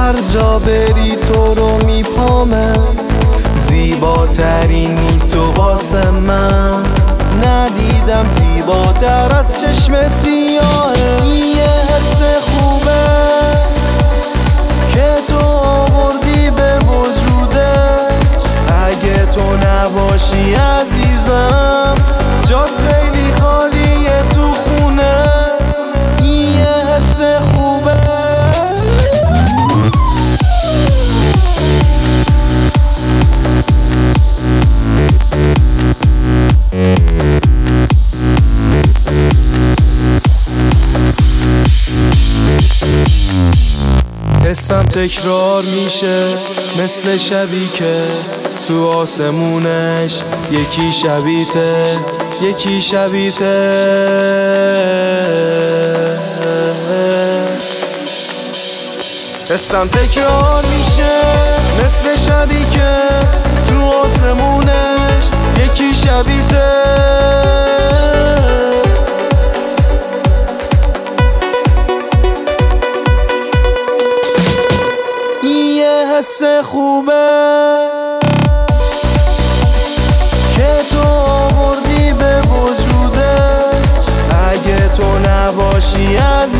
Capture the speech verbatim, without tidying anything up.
هر جا بری تو رو میپامه، زیباترینی تو واسه من، ندیدم زیباتر از چشم سیاهه. یه حس خوبه که تو آوردی به وجودش، اگه تو نباشی عزیزم جات خیلی خالیه تو خونه. یه حس خوبه حسم تکرار میشه مثل شبی که تو آسمونش یکی شبیته یکی شبیته. حسم تکرار میشه مثل شبی که تو آسمونش یکی شبیته. حس خوبه که تو آوردی به وجودش، اگه تو نباشی از